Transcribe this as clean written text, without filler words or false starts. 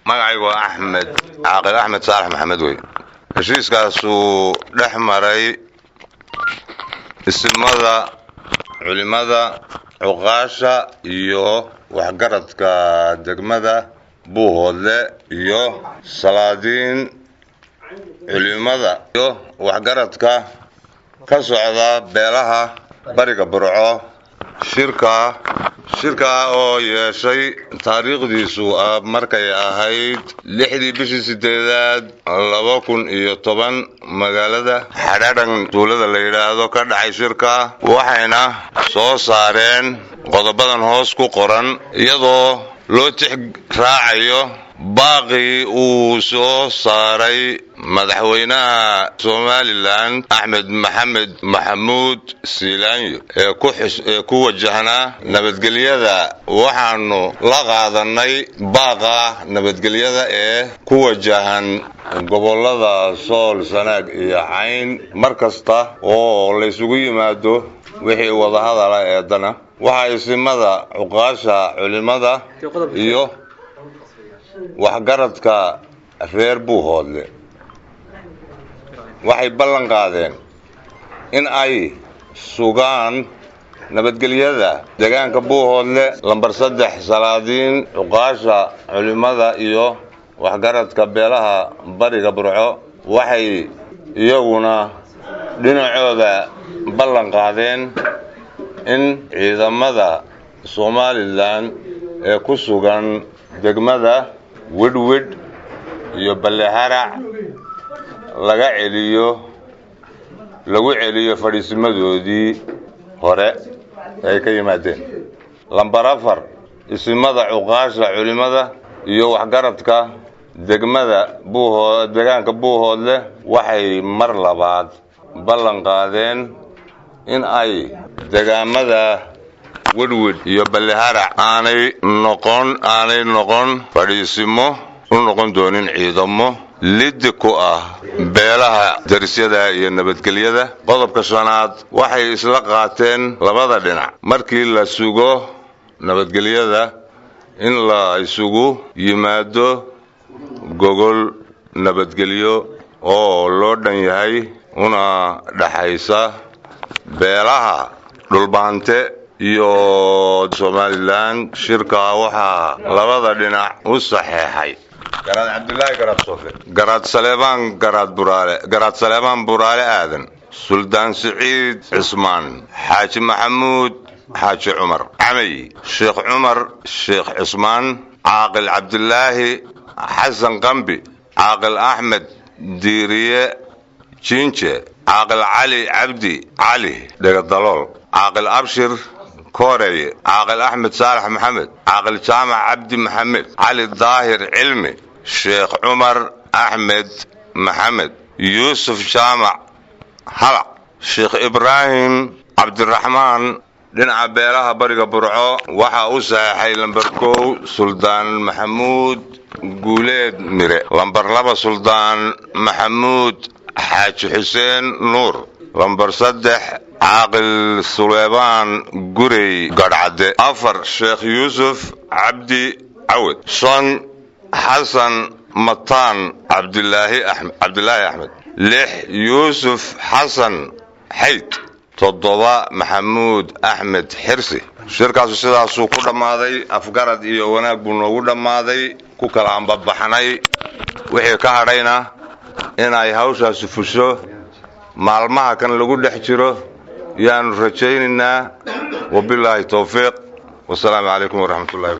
magacaygu Axmed Caaqil Axmed Saalax Maxamed wey heshiiskaasu dhex maray ismada culimada cuqaasha iyo waxgaradka degmada Buuhoodle iyo salaadiin culimada iyo waxgaradka ka socda beelaha bariga Burco shirka oo yeeshay taariikhdiisu markay ahayd 6 bishii 8 2010 magaalada Xadhaadhan tuulada la yiraahdo ka dhacay shirka waxayna soo saareen qodobadan hoos ku qoran iyadoo loo raacayo baaqi uu soo saaray madaxweynaha Somaliland Axmed Maxamed Maxamuud Siilaanyo ee ku wajahna nabadgelyada waxaanu la qaadanay baaqa nabadgelyada ee ku wajahan gobolada Sool Sanaag iyo Cayn markasta oo la isugu yimaado wixii wada hadal ee dana waxa ismada cuqaasha culimada iyo waxgaradka reer Buuhoodle waxay ballan qaadeen in ay sugaan nabadgelyada deegaanka Buuhoodle lambar 3 salaadiin cuqaasha culimada iyo waxgaradka beelaha bariga Burco waxay iyaguna dhinacooda ballan qaadeen in ciidamada Somaliland ee ku sugan degmada Wedwed iyo Baleharac lagu celiyo fadhiismadoodii hore ay ka yimaadeen lambar 4 ismada cuqaasha culimada iyo waxgaradka deegaanka Buuhoodle waxay mar labaad ballan qaadeen in ay deegaamada Wedwed iyo Baleharac aanay noqon fadhiisimo u noqon doonin ciidamo lid ku ah beelaha darisyada iyo nabadgelyada qodobka shanaad waxay isla qaateen labada dhinac markii la sugo nabadgelyada in la isugu yimaado gogol nabadgelyo oo loo dhan yahay una dhaxaysa beelaha dhulbaante iyo Somaliland shirka waxa labada dhinac u saxeexay Garaad Cabdullaahi Garaad Soofe Garaad Saleebaan Buraale Aadan Suldaan Siciid Cismaan Xaaji Maxamuud Xaaji Cumar Camay Sheekh Cumar Sheekh Cismaan Caaqil Cabdullaahi Xasan Qambi Caaqil Axmed Diiriye Jinje Caaqil Cali Cabdi Cali Dhegadalool Caaqil Abshir كوري عاقل أحمد صالح محمد عاقل جامع عبد محمد علي الظاهر علمي شيخ عمر أحمد محمد يوسف جامع هلا شيخ إبراهيم عبد الرحمن لنا عبيرها برقة برعو وحا أساحي لمبركو سلطان محمود قوليد ميري لمبر لبا سلطان محمود حاج حسين نور لمبر 3 عاقل سليمان قري قرعد 4 شيخ يوسف عبدي عود 5 حسن مطان عبد الله أحمد 6 يوسف حسن حيد 7 محمود أحمد حرسي شركة سيداسو ku dhamaaday afgarad iyo wanaag buu noogu dhamaaday ku kala anbabaxnay wixii ka hadhayna in ay hawshaas fusho maalmaha kan lagu dhex jiro يان رجينا وبالله توفيق والسلام عليكم ورحمة الله